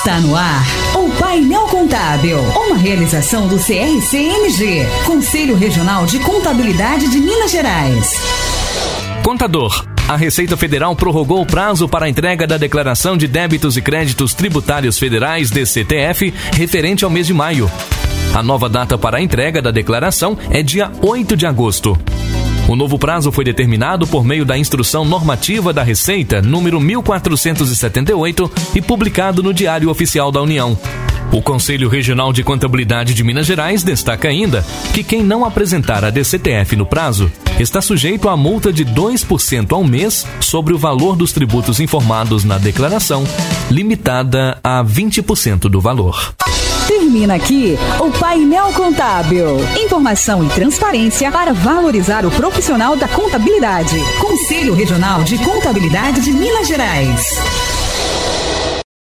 Está no ar o Painel Contábil, uma realização do CRC-MG, Conselho Regional de Contabilidade de Minas Gerais. Contador, a Receita Federal prorrogou o prazo para a entrega da Declaração de Débitos e Créditos Tributários Federais, DCTF, referente ao mês de maio. A nova data para a entrega da declaração é dia 8 de agosto. O novo prazo foi determinado por meio da Instrução Normativa da Receita, número 1478, e publicado no Diário Oficial da União. O Conselho Regional de Contabilidade de Minas Gerais destaca ainda que quem não apresentar a DCTF no prazo está sujeito a multa de 2% ao mês sobre o valor dos tributos informados na declaração, limitada a 20% do valor. Termina aqui o Painel Contábil. Informação e transparência para valorizar o profissional da contabilidade. Conselho Regional de Contabilidade de Minas Gerais.